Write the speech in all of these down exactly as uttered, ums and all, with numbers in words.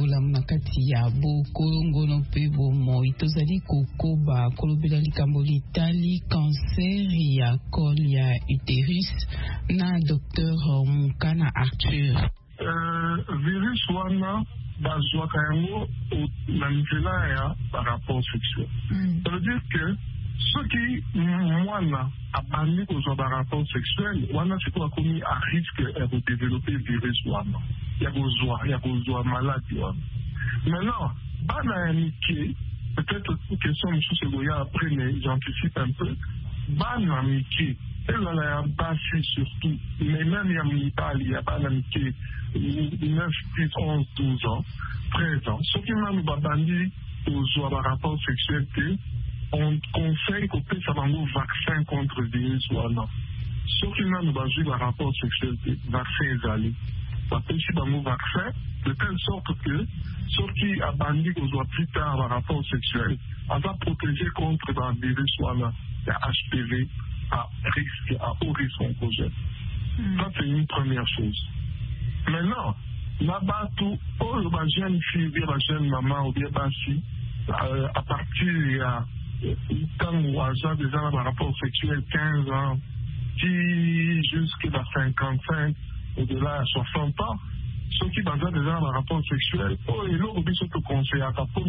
malamu na kati ya bokolongono pe bomoi tozali kokoba kolobela likambo litali cancer ya col ya utérus na docteur Mukana Arthur. Uh, virus wana bazwaka yango na nzela ya par rapport sexuel. Mm. Ça veut dire que ceux qui mwana abandi kozwa par rapport sexuel wana sikoyo akomi à risque ya kodévelopper virus wana ya kozwa ya kozwa maladie wana. Maintenant bana ya mike peut-être question mosusu ekoya après mais j'anticipe un peu bana mike ezala ya basi surtout mais même ya mibali ya bana mike neuf, dix, onze, douze ans, treize ans. Ceux qui n'ont pas bandit aux rapports sexuels, on conseille qu'on puisse avoir un vaccin contre le virus ou non. Ceux qui n'ont pas eu un rapport sexuel, vaccin est allé. On peut aussi avoir un vaccin de telle sorte que ceux qui ont bandit aux plus tard un rapport sexuel, on va protéger contre le virus ou non, le H P V à risque, à haut risque oncogène. Ça, c'est une première chose. Maintenant, là-bas, tout, oh, le jeune fille, ou bien la jeune maman, ou bien basi, euh, à partir il y a tant ou âge déjà dans un rapport sexuel, quinze ans, qui jusqu'à cinquante-cinq, au-delà à soixante ans, ceux qui basent déjà dans un rapport sexuel, oh, et là, on peut se conseiller à pour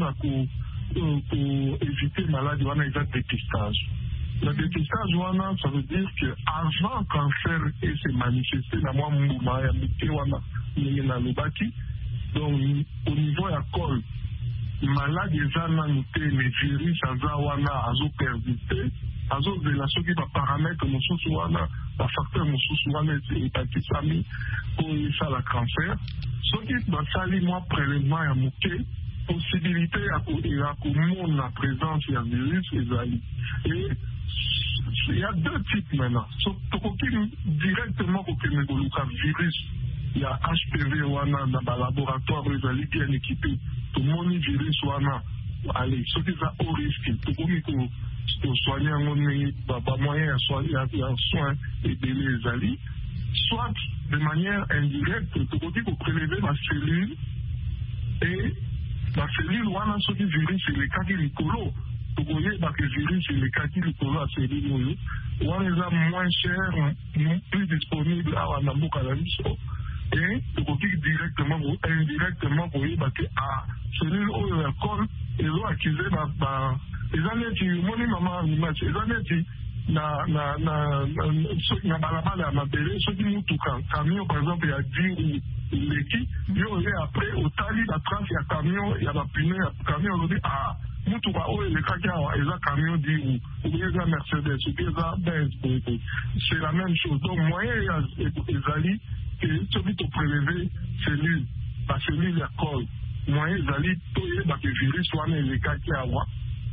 éviter maladie, on a déjà dépistage. Le dépistage, ça veut dire qu'avant le cancer et se manifester dans le mouvement, il y a donc au niveau de la col, malade déjà noté les virus, azawana, azo persisté, azo de la chose qui va paramètre nos sous-souana, la facteur nos sous-souana et hépatite ami pour ça le cancer. Ce qui va salir moi prélèvement à mouquet, possibilité à commun la présence du virus et il y a deux types maintenant. Directement pour que le virus, il y a H P V wana dans le laboratoire, ils sont bien équipés. Tout le monde virus wana, allez, ceux qui sont au risque, tout le monde pour soigner un moyen de soins et de les alliés, soit de manière indirecte, tout le monde pour prélever la cellule et la cellule wana, ceux qui virus, c'est les cas qui les colo. Vous voyez que le virus et les cas qui le colo à cellule, on les a moins chers, plus disponibles à la Nambo-Kalaniso. Et vous voyez directement ou indirectement, vous voyez que à cellule où il y a col, ils ont accusé les années qui, mon maman, les années qui, na na na na balabala ya mabele soki mutuka camion par exemple ya dix leki yo ye après otali la trace ya camion ya ba pneu ya camion on dit ah mutuka oyo elekaki awa eza camion dix ou bien eza Mercedes ou bien eza Benz c'est la même chose donc moyen ya ezali que soki to prélever cellule ba cellule ya col moyen ezali to yeba ke virus wana elekaki awa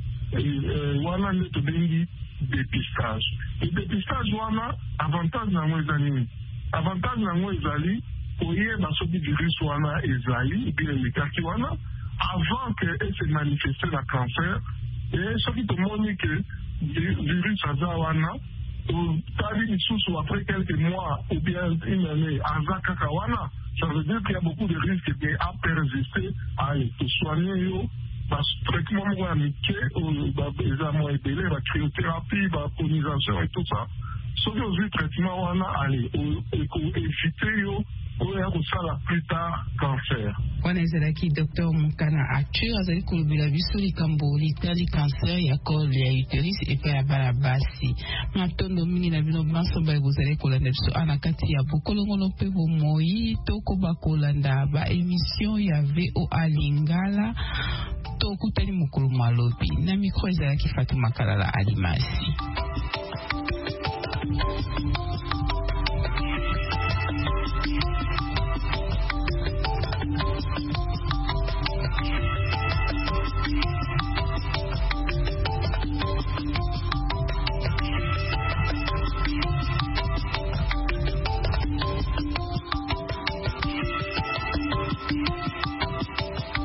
wana nde tobengi dépistage. Le dépistage, wana avantage na mo ezali. Avantage na mo ezali oyeba soki virus wana ezali bien le cas qui wana avant que elle se manifeste la cancer et soki tomoni que virus aza wana ou tali lisusu après quelques mois ou bien une année aza kaka wana ça veut dire qu'il y a beaucoup de risques de à persister à te soigner yo parce que traitement moi amitié les amours et belé la cryothérapie la colonisation et tout ça ce que vous traitement on a allé éviter yo pour ça la plus tard cancer. Wana ezalaki docteur Mukana Arthur azali kolobela biso likambo litali cancer ya col ya utérus epai ya bana basi matondo mingi na bino banso ba bozali kolanda biso ana kati ya bokolongono mpe bomoi tokoba kolanda ba émission ya V O A Lingala tokutani mokolo malobi na micro ezalaki Fatuma Kalala Alimasi.